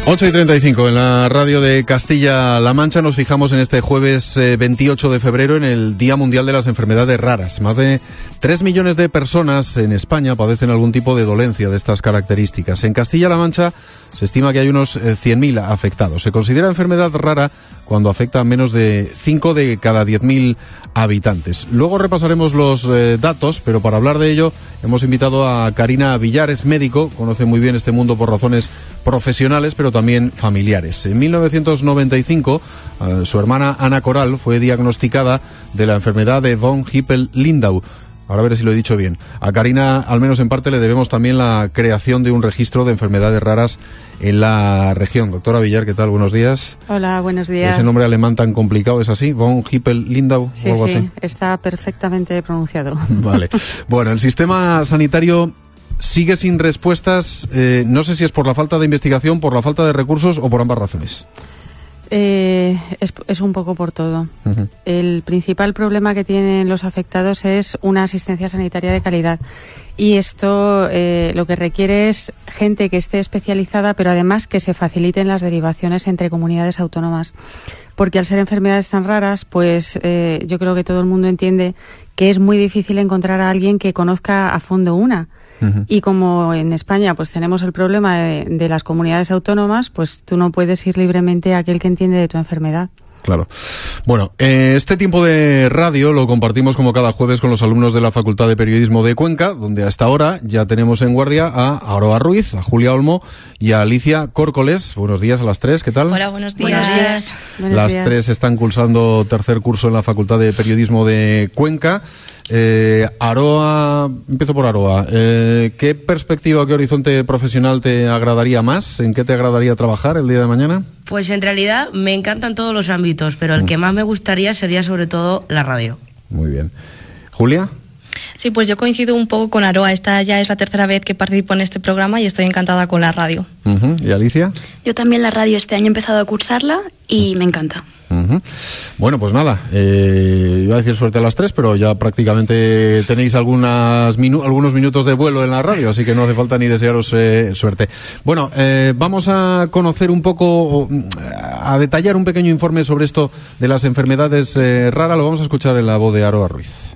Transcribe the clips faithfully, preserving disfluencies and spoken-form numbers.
ocho y treinta y cinco en la radio de Castilla-La Mancha. Nos fijamos en este jueves eh, veintiocho de febrero en el Día Mundial de las Enfermedades Raras. Más de tres millones de personas en España padecen algún tipo de dolencia de estas características. En Castilla-La Mancha se estima que hay unos eh, cien mil afectados. Se considera enfermedad rara cuando afecta a menos de cinco de cada diez mil habitantes. Luego repasaremos los eh, datos, pero para hablar de ello hemos invitado a Karina Villar, es médico, conoce muy bien este mundo por razones profesionales, pero también familiares. En mil novecientos noventa y cinco, eh, su hermana Ana Coral fue diagnosticada de la enfermedad de von Hippel-Lindau. Ahora veré si lo he dicho bien. A Karina, al menos en parte, le debemos también la creación de un registro de enfermedades raras en la región. Doctora Villar, ¿qué tal? Buenos días. Hola, buenos días. Ese nombre alemán tan complicado, ¿es así? ¿Von Hippel-Lindau? Sí, o algo sí, así. Está perfectamente pronunciado. Vale. Bueno, el sistema sanitario sigue sin respuestas. Eh, no sé si es por la falta de investigación, por la falta de recursos o por ambas razones. Eh, es, es un poco por todo. Uh-huh. El principal problema que tienen los afectados es una asistencia sanitaria de calidad. Y esto eh, lo que requiere es gente que esté especializada, pero además que se faciliten las derivaciones entre comunidades autónomas. Porque al ser enfermedades tan raras, pues eh, yo creo que todo el mundo entiende que es muy difícil encontrar a alguien que conozca a fondo una. Uh-huh. Y como en España pues tenemos el problema de, de las comunidades autónomas, pues tú no puedes ir libremente a aquel que entiende de tu enfermedad. Claro. Bueno, eh, este tiempo de radio lo compartimos como cada jueves con los alumnos de la Facultad de Periodismo de Cuenca, donde hasta ahora ya tenemos en guardia a Aroa Ruiz, a Julia Olmo y a Alicia Córcoles. Buenos días a las tres, ¿qué tal? Hola, buenos días. Buenos días. Buenos las días. tres están cursando tercer curso en la Facultad de Periodismo de Cuenca. Eh, Aroa, empiezo por Aroa. Eh, ¿Qué perspectiva, qué horizonte profesional te agradaría más? ¿En qué te agradaría trabajar el día de mañana? Pues en realidad me encantan todos los ámbitos, pero el mm. que más me gustaría sería sobre todo la radio. Muy bien. ¿Julia? Sí, pues yo coincido un poco con Aroa. Esta ya es la tercera vez que participo en este programa y estoy encantada con la radio. Uh-huh. ¿Y Alicia? Yo también la radio este año he empezado a cursarla y uh-huh. me encanta. Uh-huh. Bueno, pues nada, eh, iba a decir suerte a las tres, pero ya prácticamente tenéis algunas minu- algunos minutos de vuelo en la radio, así que no hace falta ni desearos eh, suerte. Bueno, eh, vamos a conocer un poco, a detallar un pequeño informe sobre esto de las enfermedades eh, raras. Lo vamos a escuchar en la voz de Aroa Ruiz.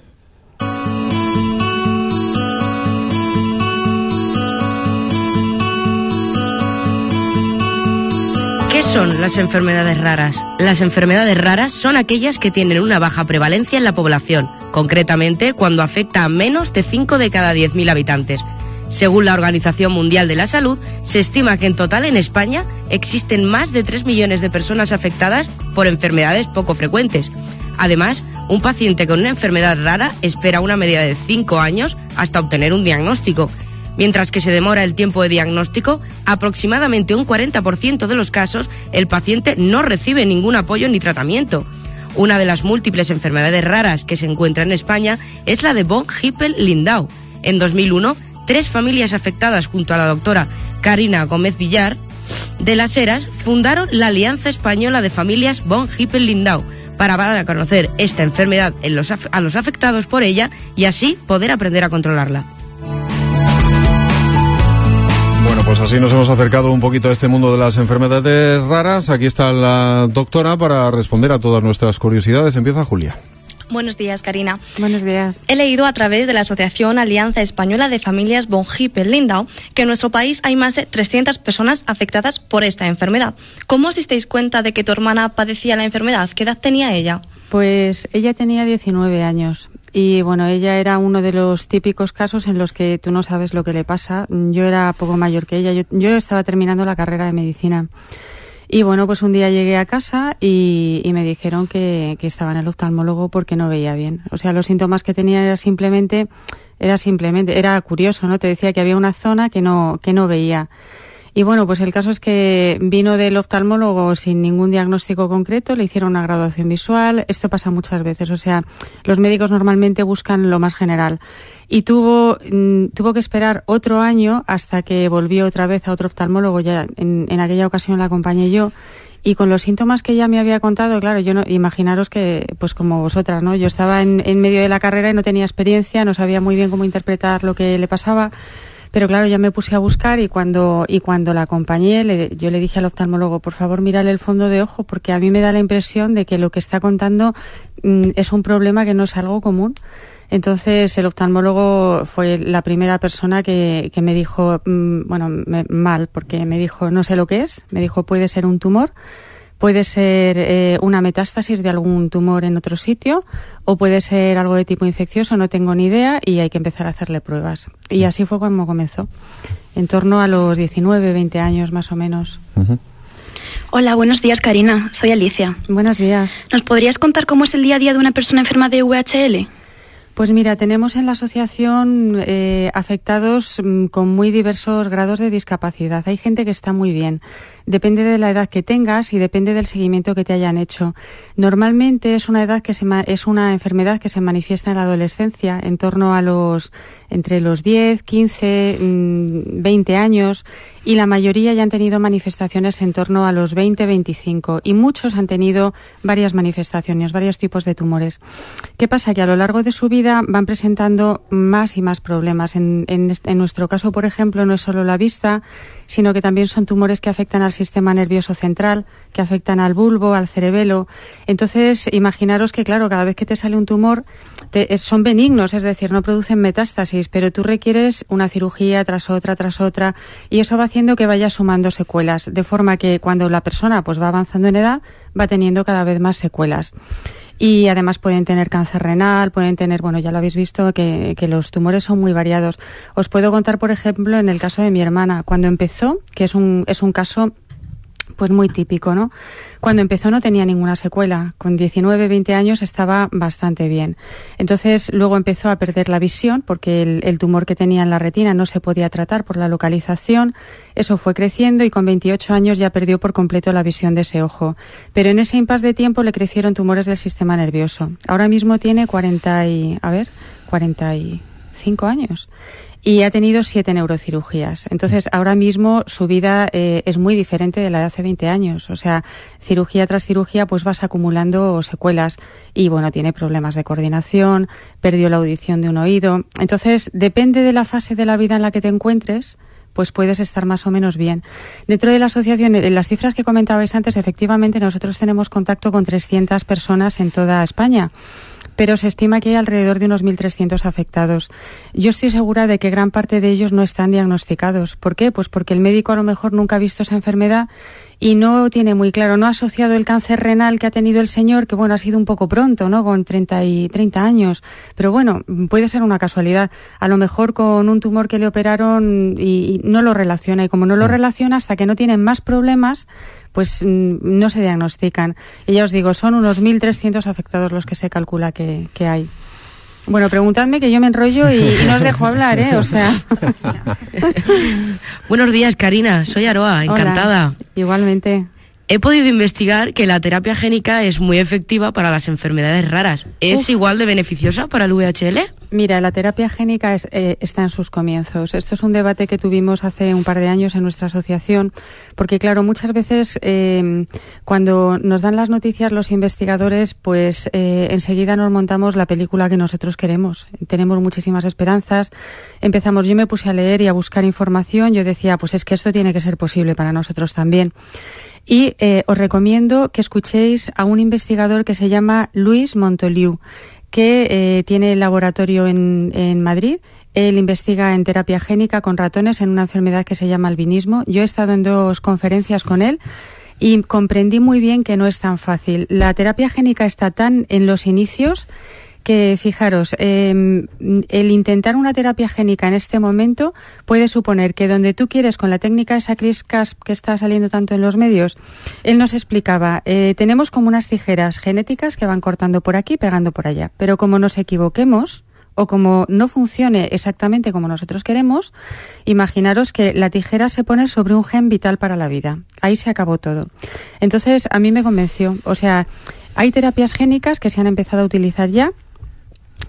¿Qué son las enfermedades raras? Las enfermedades raras son aquellas que tienen una baja prevalencia en la población, concretamente cuando afecta a menos de cinco de cada diez mil habitantes. Según la Organización Mundial de la Salud, se estima que en total en España existen más de tres millones de personas afectadas por enfermedades poco frecuentes. Además, un paciente con una enfermedad rara espera una media de cinco años hasta obtener un diagnóstico. Mientras que se demora el tiempo de diagnóstico, aproximadamente un cuarenta por ciento de los casos el paciente no recibe ningún apoyo ni tratamiento. Una de las múltiples enfermedades raras que se encuentra en España es la de von Hippel-Lindau. En dos mil uno, tres familias afectadas junto a la doctora Karina Gómez Villar de las Heras fundaron la Alianza Española de Familias von Hippel-Lindau para dar a conocer esta enfermedad en los af- a los afectados por ella y así poder aprender a controlarla. Bueno, pues así nos hemos acercado un poquito a este mundo de las enfermedades raras. Aquí está la doctora para responder a todas nuestras curiosidades. Empieza Julia. Buenos días, Karina. Buenos días. He leído a través de la Asociación Alianza Española de Familias von Hippel-Lindau que en nuestro país hay más de trescientas personas afectadas por esta enfermedad. ¿Cómo os disteis cuenta de que tu hermana padecía la enfermedad? ¿Qué edad tenía ella? Pues ella tenía diecinueve años. Y bueno, ella era uno de los típicos casos en los que tú no sabes lo que le pasa. Yo era poco mayor que ella, yo, yo estaba terminando la carrera de medicina. Y bueno, pues un día llegué a casa y, y me dijeron que, que estaba en el oftalmólogo porque no veía bien. O sea, los síntomas que tenía era simplemente, era simplemente, era curioso, ¿no? Te decía que había una zona que no, que no veía. Y bueno, pues el caso es que vino del oftalmólogo sin ningún diagnóstico concreto, le hicieron una graduación visual. Esto pasa muchas veces, o sea, los médicos normalmente buscan lo más general. Y tuvo mm, tuvo que esperar otro año hasta que volvió otra vez a otro oftalmólogo. Ya en, en aquella ocasión la acompañé yo. Y con los síntomas que ella me había contado, claro, yo no, imaginaros que, pues como vosotras, ¿no? Yo estaba en, en medio de la carrera y no tenía experiencia, no sabía muy bien cómo interpretar lo que le pasaba. Pero claro, ya me puse a buscar y cuando y cuando la acompañé, le, yo le dije al oftalmólogo, por favor, mírale el fondo de ojo, porque a mí me da la impresión de que lo que está contando mm, es un problema que no es algo común. Entonces el oftalmólogo fue la primera persona que, que me dijo, mmm, bueno, me, mal, porque me dijo, no sé lo que es, me dijo, puede ser un tumor, puede ser eh, una metástasis de algún tumor en otro sitio o puede ser algo de tipo infeccioso, no tengo ni idea y hay que empezar a hacerle pruebas. Y así fue como comenzó, en torno a los diecinueve, veinte años más o menos. Uh-huh. Hola, buenos días, Karina. Soy Alicia. Buenos días. ¿Nos podrías contar cómo es el día a día de una persona enferma de V I H L? Pues mira, tenemos en la asociación eh, afectados mm, con muy diversos grados de discapacidad. Hay gente que está muy bien. Depende de la edad que tengas y depende del seguimiento que te hayan hecho. Normalmente es una edad que se ma- es una enfermedad que se manifiesta en la adolescencia, en torno a los entre los diez, quince, veinte años, y la mayoría ya han tenido manifestaciones en torno a los veinte, veinticinco, y muchos han tenido varias manifestaciones, varios tipos de tumores. ¿Qué pasa? Que a lo largo de su vida van presentando más y más problemas. En, en, en nuestro caso, por ejemplo, no es solo la vista, sino que también son tumores que afectan al sistema nervioso central, que afectan al bulbo, al cerebelo. Entonces, imaginaros que, claro, cada vez que te sale un tumor, te, es, son benignos, es decir, no producen metástasis, pero tú requieres una cirugía tras otra, tras otra, y eso va haciendo que vaya sumando secuelas, de forma que cuando la persona pues va avanzando en edad, va teniendo cada vez más secuelas. Y además pueden tener cáncer renal, pueden tener, bueno, ya lo habéis visto, que, que los tumores son muy variados. Os puedo contar, por ejemplo, en el caso de mi hermana, cuando empezó, que es un, es un caso pues muy típico, ¿no? Cuando empezó no tenía ninguna secuela. Con diecinueve, veinte años estaba bastante bien. Entonces, luego empezó a perder la visión porque el, el tumor que tenía en la retina no se podía tratar por la localización. Eso fue creciendo y con veintiocho años ya perdió por completo la visión de ese ojo. Pero en ese impasse de tiempo le crecieron tumores del sistema nervioso. Ahora mismo tiene cuarenta y, a ver, cuarenta y cinco años. Y ha tenido siete neurocirugías. Entonces, ahora mismo su vida eh, es muy diferente de la de hace veinte años. O sea, cirugía tras cirugía, pues vas acumulando secuelas. Y bueno, tiene problemas de coordinación, perdió la audición de un oído. Entonces, depende de la fase de la vida en la que te encuentres, pues puedes estar más o menos bien. Dentro de la asociación, en las cifras que comentabais antes, efectivamente nosotros tenemos contacto con trescientas personas en toda España, pero se estima que hay alrededor de unos mil trescientos afectados. Yo estoy segura de que gran parte de ellos no están diagnosticados. ¿Por qué? Pues porque el médico a lo mejor nunca ha visto esa enfermedad y no tiene muy claro, no ha asociado el cáncer renal que ha tenido el señor, que bueno, ha sido un poco pronto, ¿no? Con treinta y treinta años. Pero bueno, puede ser una casualidad. A lo mejor con un tumor que le operaron y, y no lo relaciona. Y como no lo relaciona, hasta que no tienen más problemas, pues no se diagnostican. Y ya os digo, son unos mil trescientos afectados los que se calcula que, que hay. Bueno, preguntadme que yo me enrollo y, y no os dejo hablar, ¿eh? O sea... Buenos días, Karina. Soy Aroa, encantada. Hola, igualmente. He podido investigar que la terapia génica es muy efectiva para las enfermedades raras. ¿Es Uf. igual de beneficiosa para el V I H L? Mira, la terapia génica es, eh, está en sus comienzos. Esto es un debate que tuvimos hace un par de años en nuestra asociación, porque claro, muchas veces eh, cuando nos dan las noticias los investigadores, pues eh, enseguida nos montamos la película que nosotros queremos. Tenemos muchísimas esperanzas. Empezamos, yo me puse a leer y a buscar información. Yo decía, pues es que esto tiene que ser posible para nosotros también. Y eh, os recomiendo que escuchéis a un investigador que se llama Luis Montoliu, que eh, tiene el laboratorio en, en Madrid. Él investiga en terapia génica con ratones en una enfermedad que se llama albinismo. Yo he estado en dos conferencias con él y comprendí muy bien que no es tan fácil. La terapia génica está tan en los inicios que, fijaros, eh, el intentar una terapia génica en este momento puede suponer que donde tú quieres, con la técnica esa CRISPR que está saliendo tanto en los medios, él nos explicaba, eh, tenemos como unas tijeras genéticas que van cortando por aquí, pegando por allá, pero como nos equivoquemos o como no funcione exactamente como nosotros queremos, imaginaros que la tijera se pone sobre un gen vital para la vida. Ahí se acabó todo. Entonces, a mí me convenció. O sea, hay terapias génicas que se han empezado a utilizar ya,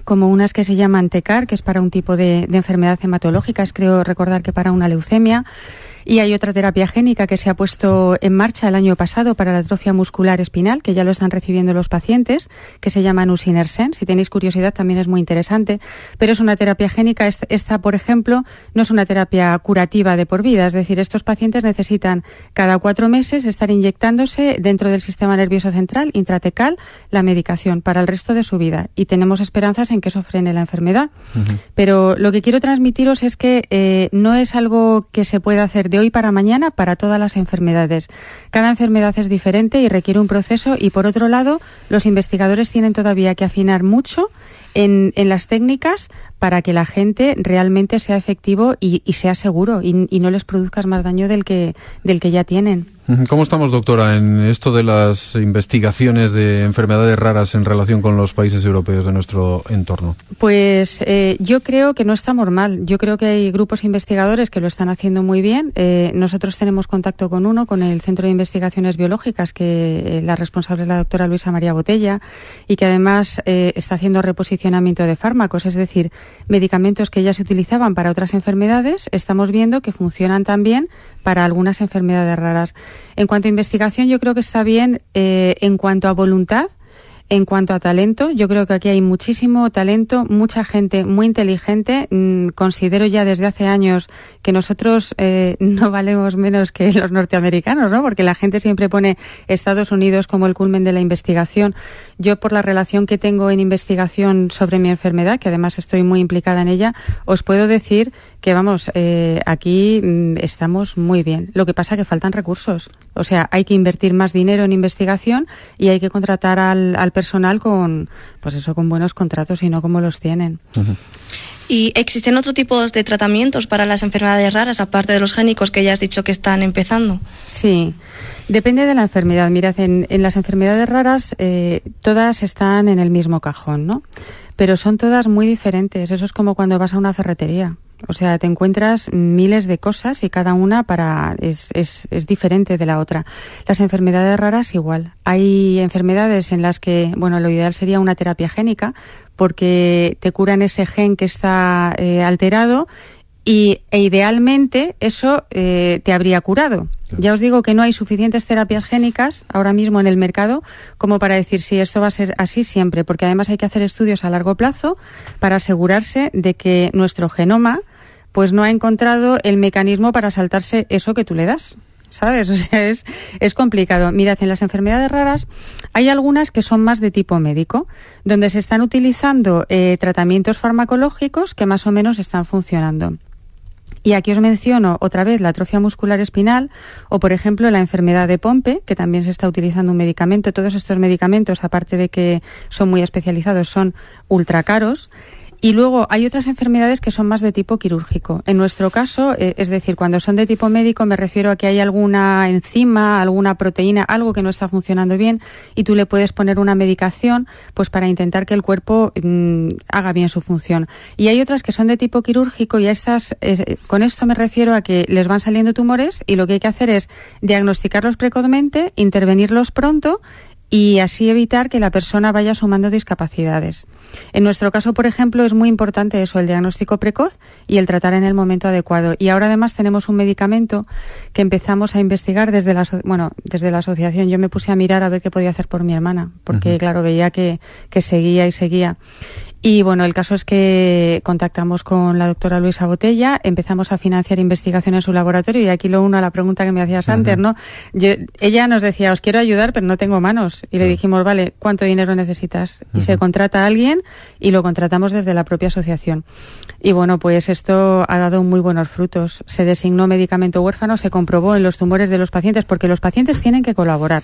como unas que se llaman TECAR, que es para un tipo de, de enfermedad hematológica, es creo recordar que para una leucemia. Y hay otra terapia génica que se ha puesto en marcha el año pasado para la atrofia muscular espinal, que ya lo están recibiendo los pacientes, que se llama Nusinersen. Si tenéis curiosidad, también es muy interesante. Pero es una terapia génica. Esta, por ejemplo, no es una terapia curativa de por vida. Es decir, estos pacientes necesitan cada cuatro meses estar inyectándose dentro del sistema nervioso central, intratecal, la medicación para el resto de su vida. Y tenemos esperanzas en que eso frene la enfermedad. Uh-huh. Pero lo que quiero transmitiros es que eh, no es algo que se pueda hacer de hoy para mañana para todas las enfermedades. Cada enfermedad es diferente y requiere un proceso, y por otro lado, los investigadores tienen todavía que afinar mucho en, en las técnicas para que la gente realmente sea efectivo y, y sea seguro y, y no les produzcas más daño del que, del que ya tienen. ¿Cómo estamos, doctora, en esto de las investigaciones de enfermedades raras en relación con los países europeos de nuestro entorno? Pues eh, yo creo que no estamos mal. Yo creo que hay grupos investigadores que lo están haciendo muy bien. Eh, nosotros tenemos contacto con uno, con el Centro de Investigaciones Biológicas, que eh, la responsable es la doctora Luisa María Botella, y que además eh, está haciendo reposicionamiento de fármacos, es decir, medicamentos que ya se utilizaban para otras enfermedades, estamos viendo que funcionan también para algunas enfermedades raras. En cuanto a investigación, yo creo que está bien. Eh, en cuanto a voluntad, en cuanto a talento, yo creo que aquí hay muchísimo talento, mucha gente muy inteligente. Mm, considero ya desde hace años que nosotros eh, no valemos menos que los norteamericanos, ¿no? Porque la gente siempre pone Estados Unidos como el culmen de la investigación. Yo, por la relación que tengo en investigación sobre mi enfermedad, que además estoy muy implicada en ella, os puedo decir que, vamos, eh, aquí mm, estamos muy bien. Lo que pasa es que faltan recursos. O sea, hay que invertir más dinero en investigación y hay que contratar al, al personal con, pues eso, con buenos contratos y no como los tienen. Uh-huh. ¿Y existen otros tipos de tratamientos para las enfermedades raras, aparte de los génicos que ya has dicho que están empezando? Sí, depende de la enfermedad. Mirad, en, en las enfermedades raras eh, todas están en el mismo cajón, ¿no? Pero son todas muy diferentes. Eso es como cuando vas a una ferretería. O sea, te encuentras miles de cosas y cada una para es, es, es diferente de la otra. Las enfermedades raras igual. Hay enfermedades en las que, bueno, lo ideal sería una terapia génica porque te curan ese gen que está eh, alterado y e idealmente eso eh, te habría curado. Ya os digo que no hay suficientes terapias génicas ahora mismo en el mercado como para decir si esto va a ser así siempre, porque además hay que hacer estudios a largo plazo para asegurarse de que nuestro genoma pues no ha encontrado el mecanismo para saltarse eso que tú le das, ¿sabes? O sea, es, es complicado. Mirad, en las enfermedades raras hay algunas que son más de tipo médico, donde se están utilizando eh, tratamientos farmacológicos que más o menos están funcionando. Y aquí os menciono otra vez la atrofia muscular espinal o, por ejemplo, la enfermedad de Pompe, que también se está utilizando un medicamento. Todos estos medicamentos, aparte de que son muy especializados, son ultra caros. Y luego hay otras enfermedades que son más de tipo quirúrgico. En nuestro caso, eh, es decir, cuando son de tipo médico me refiero a que hay alguna enzima, alguna proteína, algo que no está funcionando bien y tú le puedes poner una medicación pues para intentar que el cuerpo mmm, haga bien su función. Y hay otras que son de tipo quirúrgico y a estas, eh, con esto me refiero a que les van saliendo tumores y lo que hay que hacer es diagnosticarlos precozmente, intervenirlos pronto y así evitar que la persona vaya sumando discapacidades. En nuestro caso, por ejemplo, es muy importante eso, el diagnóstico precoz y el tratar en el momento adecuado. Y ahora además tenemos un medicamento que empezamos a investigar desde la, bueno, desde la asociación. Yo me puse a mirar a ver qué podía hacer por mi hermana, porque uh-huh. claro, veía que, que seguía y seguía. Y bueno, el caso es que contactamos con la doctora Luisa Botella, empezamos a financiar investigación en su laboratorio y aquí lo uno a la pregunta que me hacías uh-huh. antes, ¿no? Yo, ella nos decía, os quiero ayudar, pero no tengo manos. Y uh-huh. le dijimos, vale, ¿cuánto dinero necesitas? Y uh-huh. se contrata a alguien y lo contratamos desde la propia asociación. Y bueno, pues esto ha dado muy buenos frutos. Se designó medicamento huérfano, se comprobó en los tumores de los pacientes, porque los pacientes tienen que colaborar.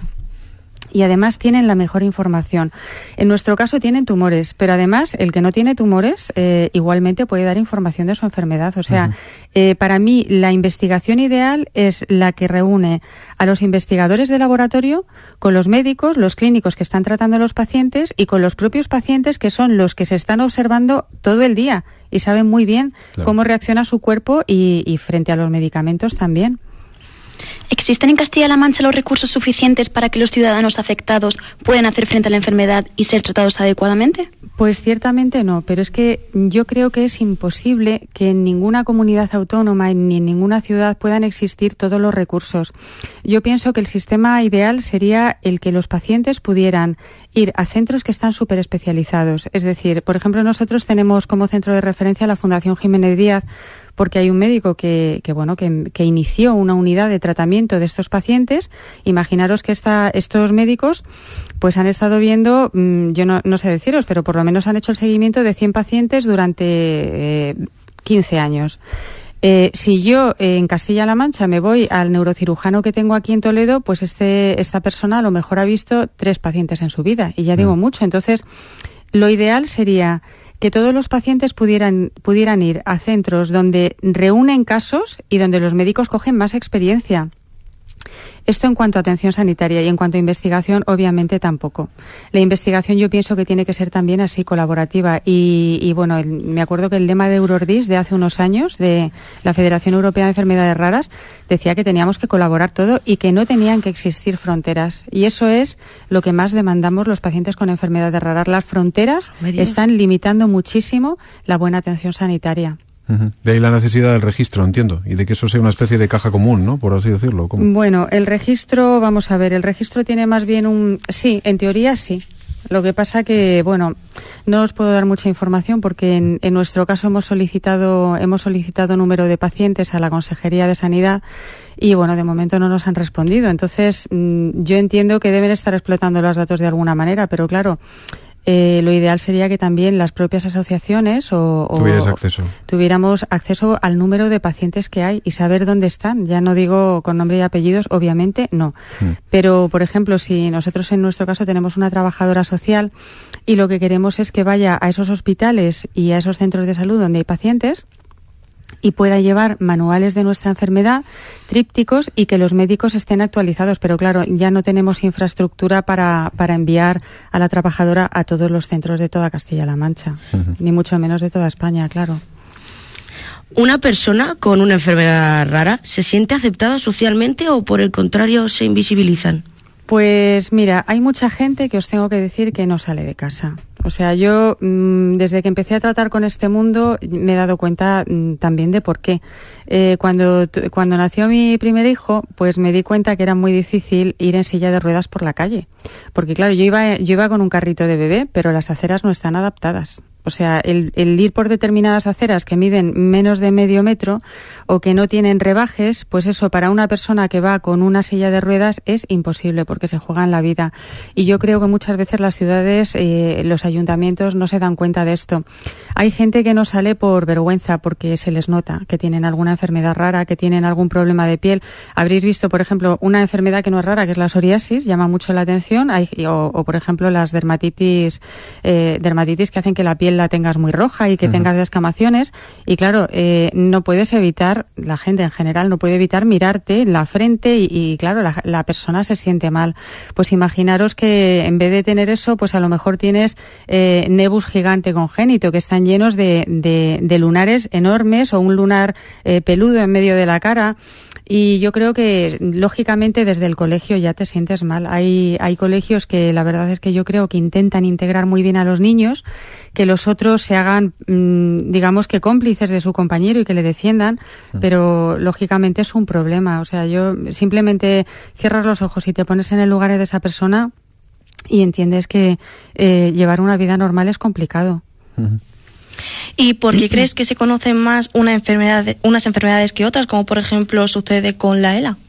Y además tienen la mejor información. En nuestro caso tienen tumores, pero además el que no tiene tumores eh, igualmente puede dar información de su enfermedad. O sea, uh-huh. eh, para mí la investigación ideal es la que reúne a los investigadores de laboratorio con los médicos, los clínicos que están tratando a los pacientes y con los propios pacientes que son los que se están observando todo el día y saben muy bien claro. cómo reacciona su cuerpo y, y frente a los medicamentos también. ¿Existen en Castilla-La Mancha los recursos suficientes para que los ciudadanos afectados puedan hacer frente a la enfermedad y ser tratados adecuadamente? Pues ciertamente no, pero es que yo creo que es imposible que en ninguna comunidad autónoma ni en ninguna ciudad puedan existir todos los recursos. Yo pienso que el sistema ideal sería el que los pacientes pudieran ir a centros que están súper especializados. Es decir, por ejemplo, nosotros tenemos como centro de referencia la Fundación Jiménez Díaz, porque hay un médico que, que bueno, que, que inició una unidad de tratamiento de estos pacientes. Imaginaros que esta, estos médicos pues han estado viendo, mmm, yo no, no sé deciros, pero por lo menos han hecho el seguimiento de cien pacientes durante eh, quince años. Eh, si yo eh, en Castilla-La Mancha me voy al neurocirujano que tengo aquí en Toledo, pues este, esta persona a lo mejor ha visto tres pacientes en su vida, y ya digo mm. mucho. Entonces, lo ideal sería que todos los pacientes pudieran, pudieran ir a centros donde reúnen casos y donde los médicos cogen más experiencia. Esto en cuanto a atención sanitaria, y en cuanto a investigación, obviamente tampoco. La investigación yo pienso que tiene que ser también así, colaborativa. Y, y bueno, el, me acuerdo que el lema de Eurordis de hace unos años, de la Federación Europea de Enfermedades Raras, decía que teníamos que colaborar todo y que no tenían que existir fronteras. Y eso es lo que más demandamos los pacientes con enfermedades raras. Las fronteras están limitando muchísimo la buena atención sanitaria. De ahí la necesidad del registro, entiendo, y de que eso sea una especie de caja común, ¿no? Por así decirlo. ¿Cómo? Bueno, el registro, vamos a ver, el registro tiene más bien un... Sí, en teoría sí. Lo que pasa que, bueno, no os puedo dar mucha información porque en, en nuestro caso hemos solicitado, hemos solicitado número de pacientes a la Consejería de Sanidad y, bueno, de momento no nos han respondido. Entonces, mmm, yo entiendo que deben estar explotando los datos de alguna manera, pero claro... Eh, lo ideal sería que también las propias asociaciones o, o acceso. tuviéramos acceso al número de pacientes que hay y saber dónde están. Ya no digo con nombre y apellidos, obviamente no. Mm. Pero, por ejemplo, si nosotros en nuestro caso tenemos una trabajadora social y lo que queremos es que vaya a esos hospitales y a esos centros de salud donde hay pacientes y pueda llevar manuales de nuestra enfermedad, trípticos, y que los médicos estén actualizados. Pero claro, ya no tenemos infraestructura para, para enviar a la trabajadora a todos los centros de toda Castilla-La Mancha, uh-huh. ni mucho menos de toda España, claro. ¿Una persona con una enfermedad rara se siente aceptada socialmente o por el contrario se invisibilizan? Pues mira, hay mucha gente que os tengo que decir que no sale de casa. O sea, yo mmm, desde que empecé a tratar con este mundo me he dado cuenta mmm, también de por qué. Eh, cuando, cuando nació mi primer hijo, pues me di cuenta que era muy difícil ir en silla de ruedas por la calle. Porque claro, yo iba, yo iba con un carrito de bebé, pero las aceras no están adaptadas. O sea, el, el ir por determinadas aceras que miden menos de medio metro o que no tienen rebajes, pues eso para una persona que va con una silla de ruedas es imposible porque se juegan la vida. Y yo creo que muchas veces las ciudades, eh, los ayuntamientos no se dan cuenta de esto. Hay gente que no sale por vergüenza porque se les nota que tienen alguna enfermedad rara, que tienen algún problema de piel. Habréis visto, por ejemplo, una enfermedad que no es rara, que es la psoriasis, llama mucho la atención, Hay, o, o por ejemplo las dermatitis, eh, dermatitis que hacen que la piel la tengas muy roja y que uh-huh. tengas descamaciones. Y claro, eh, no puedes evitar, la gente en general no puede evitar mirarte en la frente y, y claro, la, la persona se siente mal. Pues imaginaros que en vez de tener eso, pues a lo mejor tienes eh, nebus gigante congénito, que están llenos de, de, de lunares enormes o un lunar eh, peludo en medio de la cara. Y yo creo que, lógicamente, desde el colegio ya te sientes mal. Hay, hay colegios que la verdad es que yo creo que intentan integrar muy bien a los niños, que los otros se hagan, mmm, digamos que cómplices de su compañero y que le defiendan, pero lógicamente es un problema. O sea, yo simplemente cierras los ojos y te pones en el lugar de esa persona y entiendes que eh, llevar una vida normal es complicado. Uh-huh. ¿Y por qué crees que se conocen más una enfermedad, unas enfermedades que otras, como por ejemplo sucede con la ELA?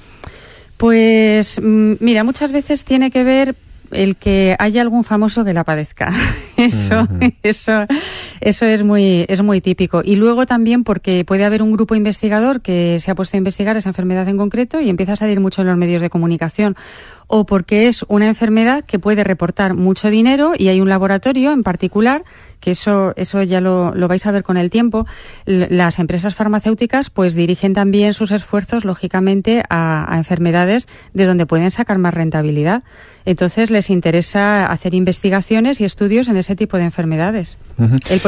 Pues mira, muchas veces tiene que ver el que haya algún famoso que la padezca. Eso, uh-huh. eso, eso es muy, es muy típico. Y luego también porque puede haber un grupo investigador que se ha puesto a investigar esa enfermedad en concreto y empieza a salir mucho en los medios de comunicación. O porque es una enfermedad que puede reportar mucho dinero y hay un laboratorio en particular, que eso, eso ya lo, lo vais a ver con el tiempo. L- las empresas farmacéuticas pues dirigen también sus esfuerzos, lógicamente, a, a enfermedades de donde pueden sacar más rentabilidad. Entonces les interesa hacer investigaciones y estudios en ese tipo de enfermedades. Uh-huh. El, por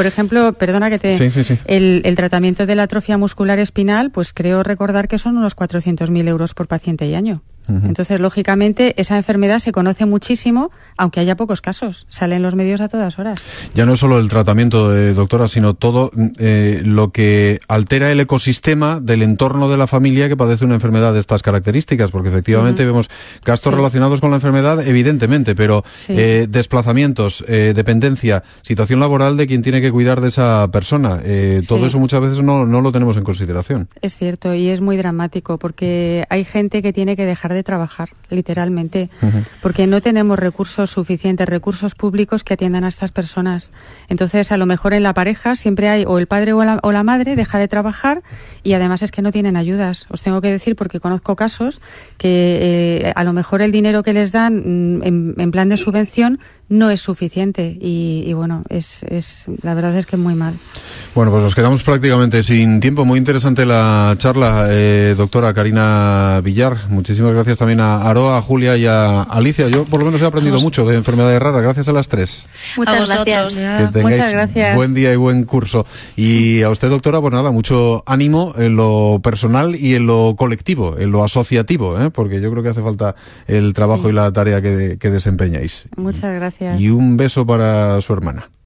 por ejemplo, perdona que te... Sí, sí, sí. El, el tratamiento de la atrofia muscular espinal, pues creo recordar que son unos cuatrocientos mil euros por paciente y año. Uh-huh. Entonces, lógicamente, esa enfermedad se conoce muchísimo, aunque haya pocos casos. Sale en los medios a todas horas. Ya no es solo el tratamiento, eh, doctora, sino todo eh, lo que altera el ecosistema del entorno de la familia que padece una enfermedad de estas características, porque efectivamente uh-huh. vemos gastos sí. relacionados con la enfermedad, evidentemente, pero sí. eh, desplazamientos, eh, dependencia, situación laboral de quien tiene que cuidar de esa persona, eh, todo sí. eso muchas veces no, no lo tenemos en consideración. Es cierto, y es muy dramático, porque hay gente que tiene que dejar de trabajar, literalmente, uh-huh. porque no tenemos recursos suficientes, recursos públicos que atiendan a estas personas. Entonces, a lo mejor en la pareja siempre hay o el padre o la, o la madre deja de trabajar y además es que no tienen ayudas. Os tengo que decir, porque conozco casos que eh, a lo mejor el dinero que les dan en, en plan de subvención no es suficiente y, y bueno, es, es la verdad es que es muy mal. Bueno, pues nos quedamos prácticamente sin tiempo. Muy interesante la charla, eh, doctora Karina Villar. Muchísimas gracias también a Aroa, a Julia y a Alicia. Yo por lo menos he aprendido mucho de enfermedades raras, gracias a las tres. Muchas gracias. Que tengáis Muchas gracias. Buen día y buen curso. Y a usted, doctora, pues nada, mucho ánimo en lo personal y en lo colectivo, en lo asociativo, ¿eh? Porque yo creo que hace falta el trabajo sí. y la tarea que, que desempeñáis. Muchas gracias. Y un beso para su hermana.